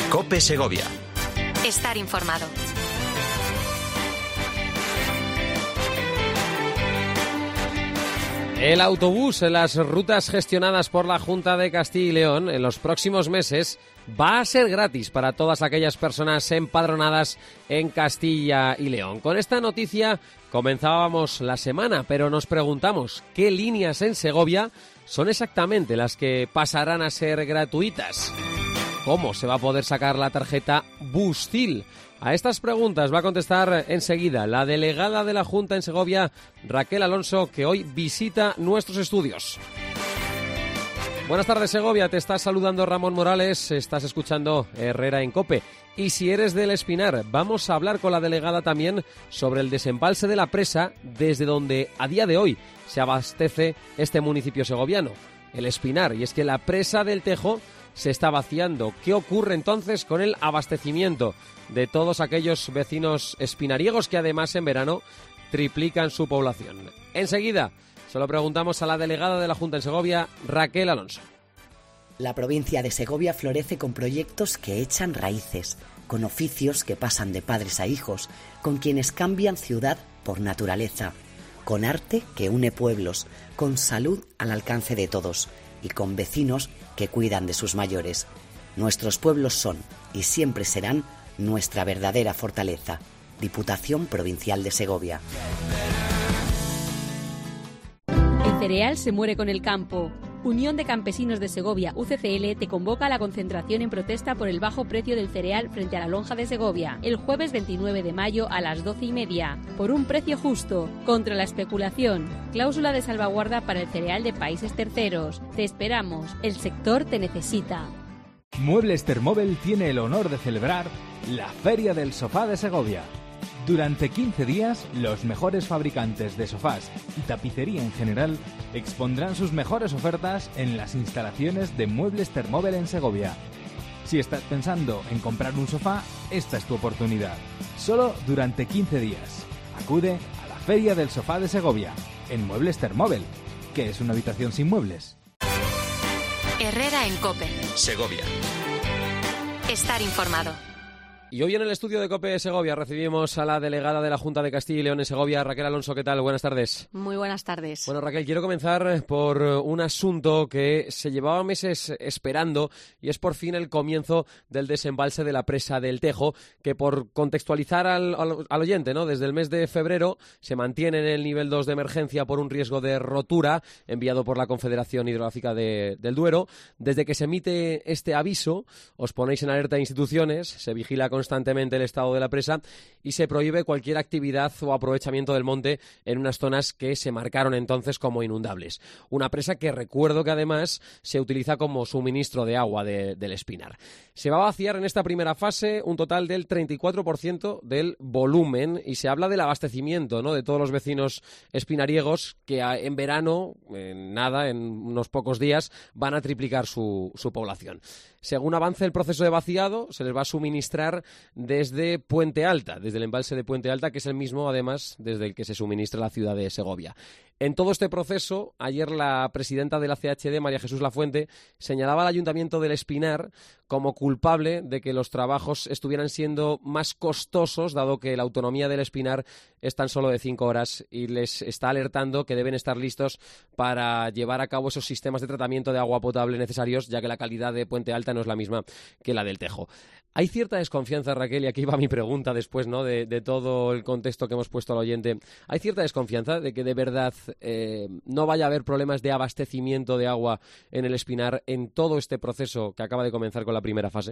COPE Segovia. Estar informado. El autobús en las rutas gestionadas por la Junta de Castilla y León en los próximos meses va a ser gratis para todas aquellas personas empadronadas en Castilla y León. Con esta noticia comenzábamos la semana, pero nos preguntamos qué líneas en Segovia son exactamente las que pasarán a ser gratuitas. ¿Cómo se va a poder sacar la tarjeta Bustil? A estas preguntas va a contestar enseguida la delegada de la Junta en Segovia, Raquel Alonso, que hoy visita nuestros estudios. Buenas tardes, Segovia. Te está saludando Ramón Morales. Estás escuchando Herrera en COPE. Y si eres del Espinar, vamos a hablar con la delegada también sobre el desembalse de la presa, desde donde a día de hoy se abastece este municipio segoviano, el Espinar. Y es que la presa del Tejo se está vaciando. ¿Qué ocurre entonces con el abastecimiento de todos aquellos vecinos espinariegos que además en verano triplican su población? Enseguida se lo preguntamos a la delegada de la Junta en Segovia, Raquel Alonso. La provincia de Segovia florece con proyectos que echan raíces, con oficios que pasan de padres a hijos, con quienes cambian ciudad por naturaleza, con arte que une pueblos, con salud al alcance de todos y con vecinos que cuidan de sus mayores. Nuestros pueblos son y siempre serán nuestra verdadera fortaleza. Diputación Provincial de Segovia. El cereal se muere con el campo. Unión de Campesinos de Segovia, UCCL, te convoca a la concentración en protesta por el bajo precio del cereal frente a la lonja de Segovia, el jueves 29 de mayo a las 12:30, por un precio justo, contra la especulación. Cláusula de salvaguarda para el cereal de países terceros. Te esperamos, el sector te necesita. Muebles Thermobel tiene el honor de celebrar la Feria del Sofá de Segovia. Durante 15 días, los mejores fabricantes de sofás y tapicería en general expondrán sus mejores ofertas en las instalaciones de Muebles Thermobel en Segovia. Si estás pensando en comprar un sofá, esta es tu oportunidad. Solo durante 15 días. Acude a la Feria del Sofá de Segovia, en Muebles Thermobel. ¿Qué es una habitación sin muebles? Herrera en COPE. Segovia. Estar informado. Y hoy en el estudio de COPE Segovia recibimos a la delegada de la Junta de Castilla y León en Segovia, Raquel Alonso. ¿Qué tal? Buenas tardes. Muy buenas tardes. Bueno, Raquel, quiero comenzar por un asunto que se llevaba meses esperando y es por fin el comienzo del desembalse de la presa del Tejo, que por contextualizar al oyente, ¿no? Desde el mes de febrero se mantiene en el nivel 2 de emergencia por un riesgo de rotura enviado por la Confederación Hidrográfica del Duero. Desde que se emite este aviso, os ponéis en alerta a instituciones, se vigila constantemente el estado de la presa y se prohíbe cualquier actividad o aprovechamiento del monte en unas zonas que se marcaron entonces como inundables. Una presa que recuerdo que además se utiliza como suministro de agua del Espinar. Se va a vaciar en esta primera fase un total del 34% del volumen y se habla del abastecimiento, ¿no?, de todos los vecinos espinariegos que en verano, en unos pocos días, van a triplicar su población. Según avance el proceso de vaciado, se les va a suministrar desde Puente Alta, desde el embalse de Puente Alta, que es el mismo, además, desde el que se suministra la ciudad de Segovia. En todo este proceso, ayer la presidenta de la CHD, María Jesús Lafuente, señalaba al Ayuntamiento del Espinar como culpable de que los trabajos estuvieran siendo más costosos, dado que la autonomía del Espinar es tan solo de 5 horas y les está alertando que deben estar listos para llevar a cabo esos sistemas de tratamiento de agua potable necesarios, ya que la calidad de Puente Alta no es la misma que la del Tejo. Hay cierta desconfianza, Raquel, y aquí va mi pregunta después, ¿no?, de todo el contexto que hemos puesto al oyente. ¿Hay cierta desconfianza de que de verdad no vaya a haber problemas de abastecimiento de agua en el Espinar en todo este proceso que acaba de comenzar con la primera fase?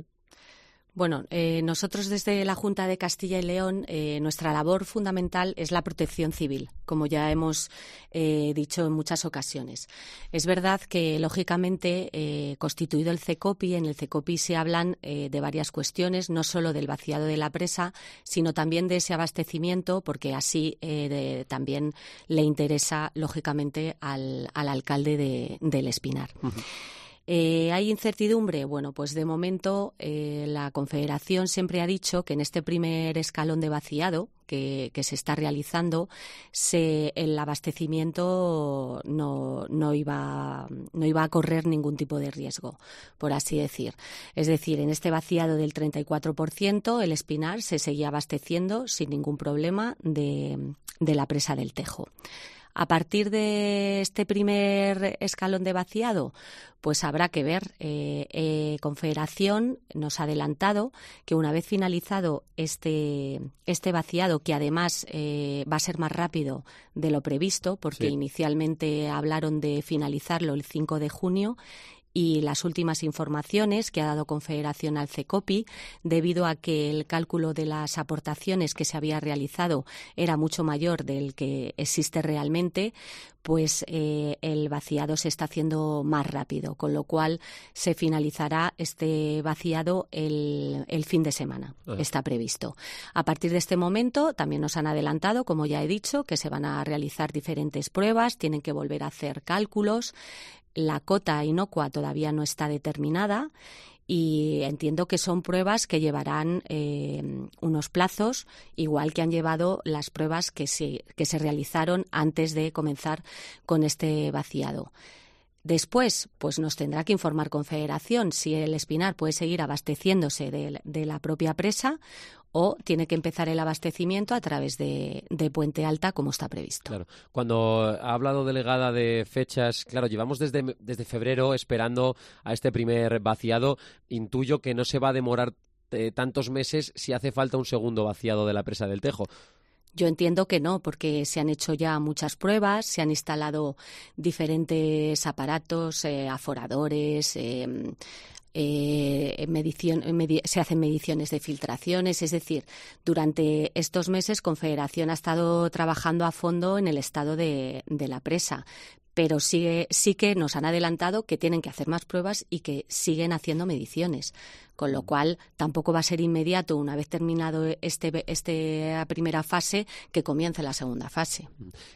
Bueno, nosotros desde la Junta de Castilla y León, nuestra labor fundamental es la protección civil, como ya hemos dicho en muchas ocasiones. Es verdad que, lógicamente, constituido el CECOPI, en el CECOPI se hablan de varias cuestiones, no solo del vaciado de la presa, sino también de ese abastecimiento, porque así también le interesa, lógicamente, al alcalde del Espinar. Uh-huh. ¿Hay incertidumbre? Bueno, pues de momento la Confederación siempre ha dicho que en este primer escalón de vaciado que se está realizando, el abastecimiento no iba a correr ningún tipo de riesgo, por así decir. Es decir, en este vaciado del 34%, el Espinar se seguía abasteciendo sin ningún problema de la presa del Tejo. A partir de este primer escalón de vaciado, pues habrá que ver. Confederación nos ha adelantado que una vez finalizado este vaciado, que además va a ser más rápido de lo previsto, porque inicialmente hablaron de finalizarlo el 5 de junio, y las últimas informaciones que ha dado Confederación al CECOPI, debido a que el cálculo de las aportaciones que se había realizado era mucho mayor del que existe realmente, pues el vaciado se está haciendo más rápido, con lo cual se finalizará este vaciado el fin de semana, está previsto. A partir de este momento también nos han adelantado, como ya he dicho, que se van a realizar diferentes pruebas, tienen que volver a hacer cálculos. La cota inocua todavía no está determinada y entiendo que son pruebas que llevarán unos plazos, igual que han llevado las pruebas que se realizaron antes de comenzar con este vaciado. Después, pues nos tendrá que informar Confederación si el Espinar puede seguir abasteciéndose de la propia presa o tiene que empezar el abastecimiento a través de Puente Alta, como está previsto. Claro. Cuando ha hablado delegada de fechas, claro, llevamos desde febrero esperando a este primer vaciado. Intuyo que no se va a demorar tantos meses si hace falta un segundo vaciado de la presa del Tejo. Yo entiendo que no, porque se han hecho ya muchas pruebas, se han instalado diferentes aparatos, aforadores, se hacen mediciones de filtraciones. Es decir, durante estos meses Confederación ha estado trabajando a fondo en el estado de la presa, pero sí que nos han adelantado que tienen que hacer más pruebas y que siguen haciendo mediciones, con lo cual tampoco va a ser inmediato, una vez terminado esta primera fase, que comience la segunda fase.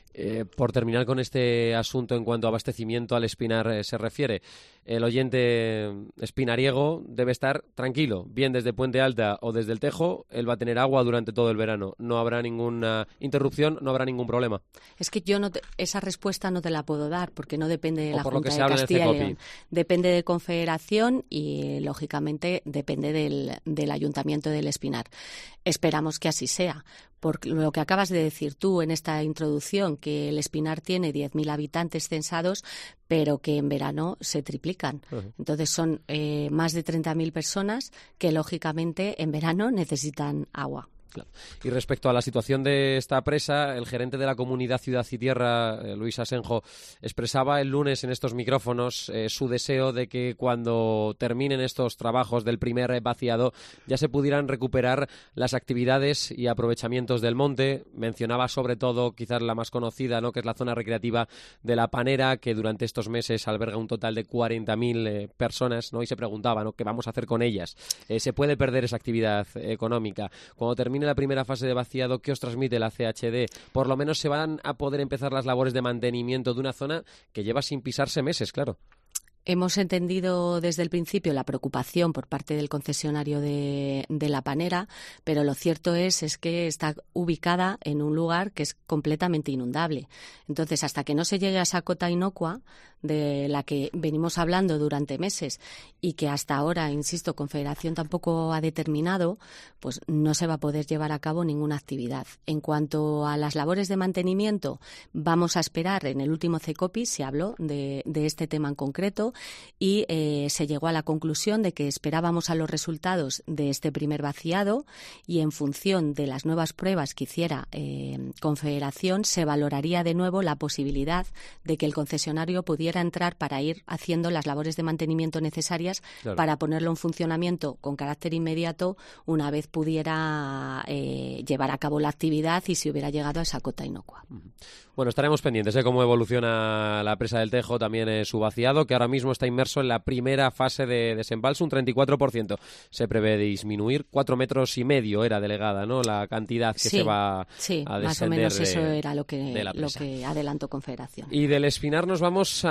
Por terminar con este asunto en cuanto a abastecimiento al Espinar se refiere, el oyente espinariego debe estar tranquilo, bien desde Puente Alta o desde el Tejo, él va a tener agua durante todo el verano, no habrá ninguna interrupción, no habrá ningún problema. Es que yo esa respuesta no te la puedo dar, porque no depende de la Junta de Castilla y León, depende de Confederación y, lógicamente, depende del Ayuntamiento del Espinar. Esperamos que así sea, por lo que acabas de decir tú en esta introducción, que el Espinar tiene 10.000 habitantes censados, pero que en verano se triplican. Entonces son más de 30.000 personas que, lógicamente, en verano necesitan agua. Claro. Y respecto a la situación de esta presa, el gerente de la comunidad Ciudad y Tierra, Luis Asenjo, expresaba el lunes en estos micrófonos su deseo de que cuando terminen estos trabajos del primer vaciado ya se pudieran recuperar las actividades y aprovechamientos del monte. Mencionaba sobre todo, quizás la más conocida, ¿no?, que es la zona recreativa de La Panera, que durante estos meses alberga un total de 40.000 personas, ¿no? Y se preguntaba, ¿no?, ¿qué vamos a hacer con ellas? ¿Se puede perder esa actividad económica? Cuando termine la primera fase de vaciado, ¿qué os transmite la CHD? Por lo menos se van a poder empezar las labores de mantenimiento de una zona que lleva sin pisarse meses, claro. Hemos entendido desde el principio la preocupación por parte del concesionario de La Panera, pero lo cierto es que está ubicada en un lugar que es completamente inundable. Entonces, hasta que no se llegue a esa cota inocua de la que venimos hablando durante meses y que hasta ahora, insisto, Confederación tampoco ha determinado, pues no se va a poder llevar a cabo ninguna actividad. En cuanto a las labores de mantenimiento, vamos a esperar. En el último CECOPI se habló de este tema en concreto y se llegó a la conclusión de que esperábamos a los resultados de este primer vaciado y, en función de las nuevas pruebas que hiciera Confederación, se valoraría de nuevo la posibilidad de que el concesionario pudiera entrar para ir haciendo las labores de mantenimiento necesarias, claro, para ponerlo en funcionamiento con carácter inmediato una vez pudiera llevar a cabo la actividad y se hubiera llegado a esa cota inocua. Bueno, estaremos pendientes de cómo evoluciona la presa del Tejo, también su vaciado, que ahora mismo está inmerso en la primera fase de desembalse, un 34%. Se prevé disminuir 4,5 metros era delegada, ¿no?, la cantidad que se va a descender. Más o menos eso era lo que adelantó Confederación. Y del Espinar nos vamos a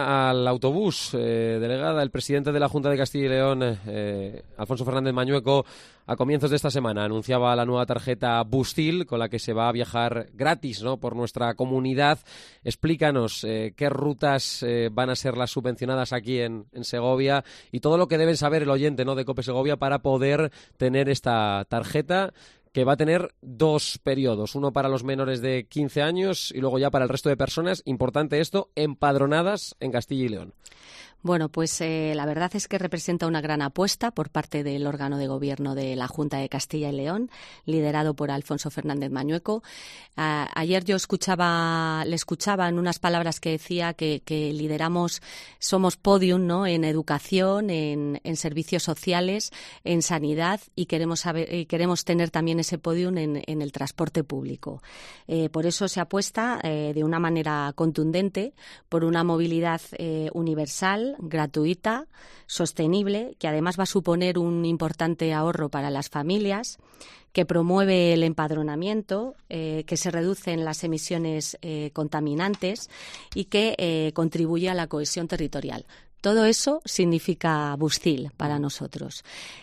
subida al autobús. Delegada, el presidente de la Junta de Castilla y León, Alfonso Fernández Mañueco, a comienzos de esta semana anunciaba la nueva tarjeta Bustil con la que se va a viajar gratis, ¿no?, por nuestra comunidad. Explícanos qué rutas van a ser las subvencionadas aquí en Segovia y todo lo que deben saber el oyente, ¿no?, de COPE Segovia para poder tener esta tarjeta, que va a tener 2 periodos, uno para los menores de 15 años y luego ya para el resto de personas, importante esto, empadronadas en Castilla y León. Bueno, pues la verdad es que representa una gran apuesta por parte del órgano de gobierno de la Junta de Castilla y León, liderado por Alfonso Fernández Mañueco. Ayer yo le escuchaba en unas palabras que decía que lideramos, somos podium, ¿no?, en educación, en servicios sociales, en sanidad, y queremos tener también ese podium en el transporte público. Por eso se apuesta de una manera contundente por una movilidad universal, gratuita, sostenible, que además va a suponer un importante ahorro para las familias, que promueve el empadronamiento, que se reducen las emisiones contaminantes y que contribuye a la cohesión territorial. Todo eso significa Bustil para nosotros.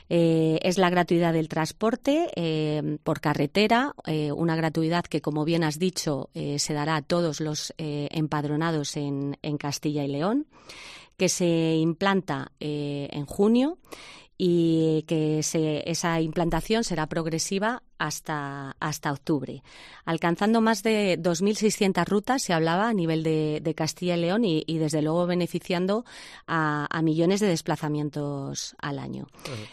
Es la gratuidad del transporte por carretera, una gratuidad que, como bien has dicho, se dará a todos los empadronados en Castilla y León, que se implanta en junio y que esa implantación será progresiva hasta octubre, alcanzando más de 2.600 rutas, se hablaba, a nivel de Castilla y León y desde luego beneficiando a millones de desplazamientos al año.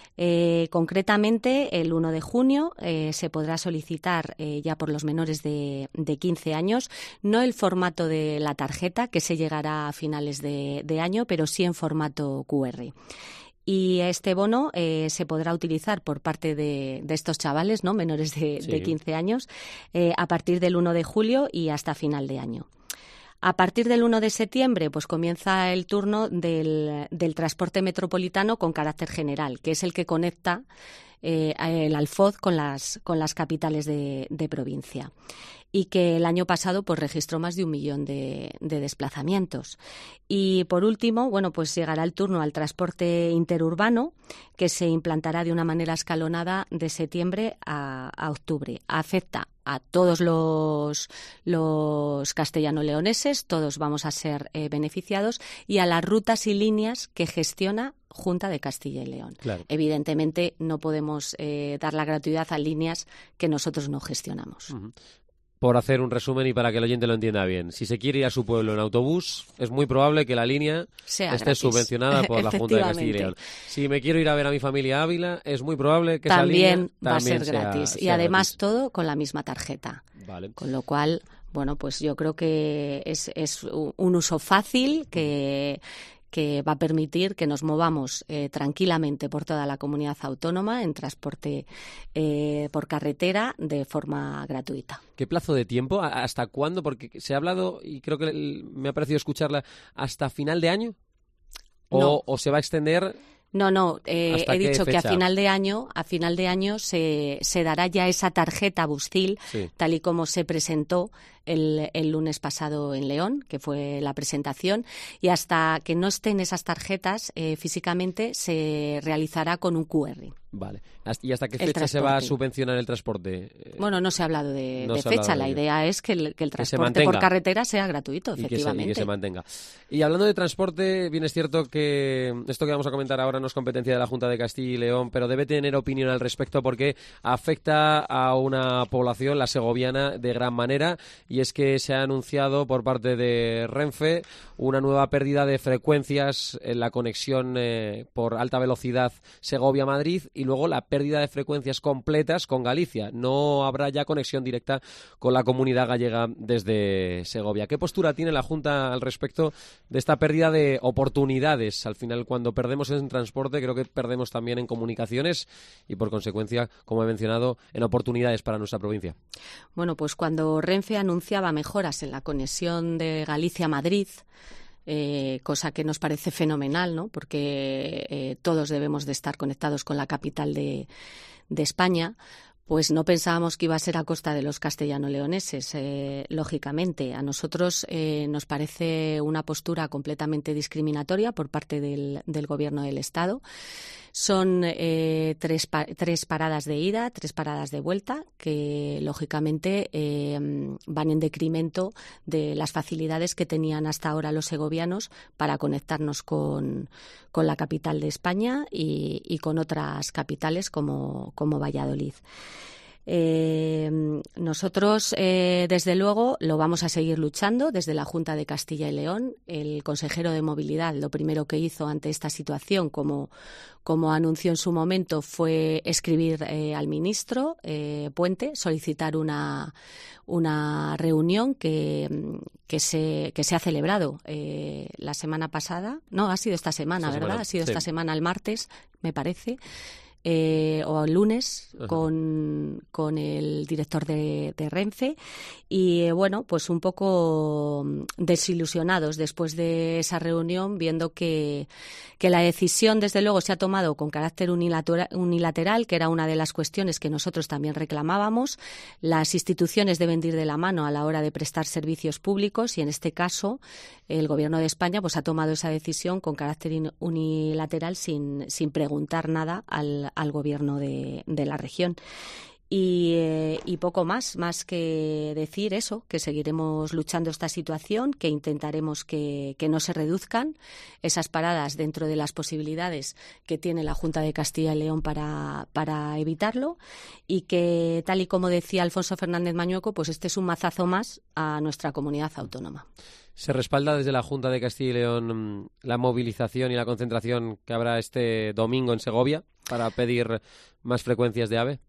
Concretamente, el 1 de junio se podrá solicitar ya por los menores de 15 años, no el formato de la tarjeta, que se llegará a finales de año, pero sí en formato QR. Y este bono se podrá utilizar por parte de estos chavales, ¿no?, menores de 15 años, a partir del 1 de julio y hasta final de año. A partir del 1 de septiembre, pues comienza el turno del transporte metropolitano con carácter general, que es el que conecta el Alfoz con las capitales de provincia, y que el año pasado pues registró más de 1 millón de desplazamientos. Y por último, bueno, pues llegará el turno al transporte interurbano, que se implantará de una manera escalonada de septiembre a octubre. Afecta a todos los castellano-leoneses, todos vamos a ser beneficiados, y a las rutas y líneas que gestiona Junta de Castilla y León. Claro. Evidentemente no podemos dar la gratuidad a líneas que nosotros no gestionamos. Uh-huh. Por hacer un resumen y para que el oyente lo entienda bien, si se quiere ir a su pueblo en autobús, es muy probable que la línea esté subvencionada por la Junta de Castilla y León. Si me quiero ir a ver a mi familia a Ávila, es muy probable que esa línea va a ser gratis. Y además gratis. Todo con la misma tarjeta. Vale. Con lo cual, bueno, pues yo creo que es un uso fácil que va a permitir que nos movamos tranquilamente por toda la comunidad autónoma en transporte por carretera de forma gratuita. ¿Qué plazo de tiempo? ¿Hasta cuándo? Porque se ha hablado, y creo que me ha parecido escucharla, ¿hasta final de año? ¿O se va a extender? No, he dicho que a final de año se dará ya esa tarjeta Bustil, sí, tal y como se presentó el lunes pasado en León, que fue la presentación, y hasta que no estén esas tarjetas físicamente se realizará con un QR. Vale. ¿Y hasta qué fecha se va a subvencionar el transporte? Bueno, no se ha hablado de fecha. La idea es que el transporte por carretera sea gratuito, efectivamente. Y que se mantenga. Y hablando de transporte, bien es cierto que esto que vamos a comentar ahora no es competencia de la Junta de Castilla y León, pero debe tener opinión al respecto porque afecta a una población, la segoviana, de gran manera, y es que se ha anunciado por parte de Renfe una nueva pérdida de frecuencias en la conexión por alta velocidad Segovia-Madrid, y luego la pérdida de frecuencias completas con Galicia. No habrá ya conexión directa con la comunidad gallega desde Segovia. ¿Qué postura tiene la Junta al respecto de esta pérdida de oportunidades? Al final, cuando perdemos en transporte, creo que perdemos también en comunicaciones y, por consecuencia, como he mencionado, en oportunidades para nuestra provincia. Bueno, pues cuando Renfe anunciaba mejoras en la conexión de Galicia-Madrid, cosa que nos parece fenomenal, ¿no? Porque todos debemos de estar conectados con la capital de España, Pues no pensábamos que iba a ser a costa de los castellano-leoneses, lógicamente. A nosotros nos parece una postura completamente discriminatoria por parte del Gobierno del Estado. Son tres paradas de ida, 3 paradas de vuelta, que lógicamente van en decremento de las facilidades que tenían hasta ahora los segovianos para conectarnos con la capital de España y con otras capitales como Valladolid. Nosotros, desde luego, lo vamos a seguir luchando desde la Junta de Castilla y León. El consejero de Movilidad lo primero que hizo ante esta situación, como anunció en su momento, fue escribir al ministro Puente, solicitar una reunión que se ha celebrado la semana pasada. No, ha sido esta semana, ¿verdad? Ha sido esta semana, el martes, me parece. O el lunes con el director de Renfe y bueno, pues un poco desilusionados después de esa reunión, viendo que la decisión desde luego se ha tomado con carácter unilateral, que era una de las cuestiones que nosotros también reclamábamos. Las instituciones deben ir de la mano a la hora de prestar servicios públicos y en este caso el Gobierno de España pues ha tomado esa decisión con carácter unilateral sin preguntar nada al Gobierno de la región. Y poco más que decir eso, que seguiremos luchando esta situación, que intentaremos que no se reduzcan esas paradas dentro de las posibilidades que tiene la Junta de Castilla y León para evitarlo y que, tal y como decía Alfonso Fernández Mañueco, pues este es un mazazo más a nuestra comunidad autónoma. ¿Se respalda desde la Junta de Castilla y León la movilización y la concentración que habrá este domingo en Segovia para pedir más frecuencias de AVE?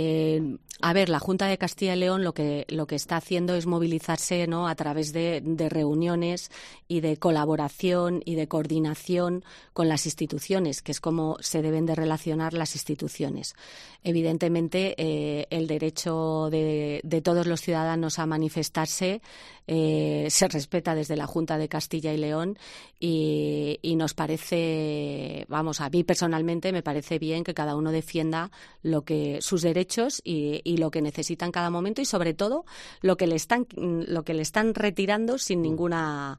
A ver, la Junta de Castilla y León lo que está haciendo es movilizarse, ¿no?, a través de reuniones y de colaboración y de coordinación con las instituciones, que es como se deben de relacionar las instituciones. Evidentemente, el derecho de todos los ciudadanos a manifestarse se respeta desde la Junta de Castilla y León y nos parece, a mí personalmente me parece bien que cada uno defienda sus derechos y lo que necesita en cada momento y sobre todo lo que le están retirando sin ninguna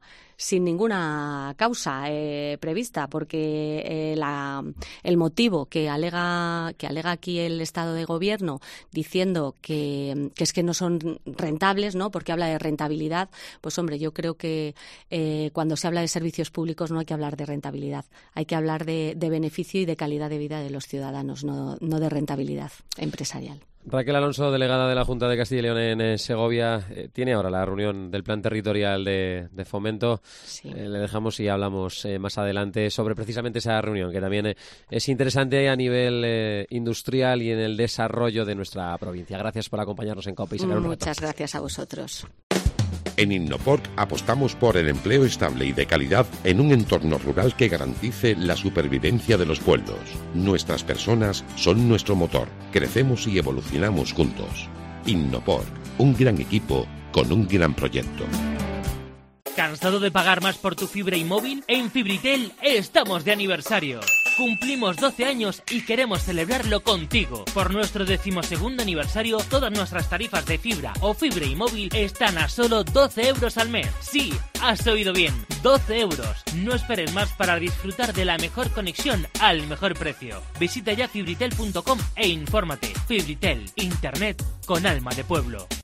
causa prevista, porque el motivo que alega aquí el Estado de Gobierno diciendo que es que no son rentables, ¿no?, porque habla de rentabilidad, pues hombre, yo creo que cuando se habla de servicios públicos no hay que hablar de rentabilidad, hay que hablar de beneficio y de calidad de vida de los ciudadanos, no de rentabilidad empresarial. Raquel Alonso, delegada de la Junta de Castilla y León en Segovia, tiene ahora la reunión del Plan Territorial de Fomento. Sí. Le dejamos y hablamos más adelante sobre precisamente esa reunión, que también es interesante a nivel industrial y en el desarrollo de nuestra provincia. Gracias por acompañarnos en COPE y sacar un rato. Muchas gracias a vosotros. En Innoporc apostamos por el empleo estable y de calidad en un entorno rural que garantice la supervivencia de los pueblos. Nuestras personas son nuestro motor. Crecemos y evolucionamos juntos. Innoporc, un gran equipo con un gran proyecto. ¿Cansado de pagar más por tu fibra y móvil? En Fibritel estamos de aniversario. Cumplimos 12 años y queremos celebrarlo contigo. Por nuestro 12º aniversario, todas nuestras tarifas de fibra o fibra y móvil están a solo 12 euros al mes. Sí, has oído bien, 12 euros. No esperes más para disfrutar de la mejor conexión al mejor precio. Visita ya fibritel.com e infórmate. Fibritel, internet con alma de pueblo.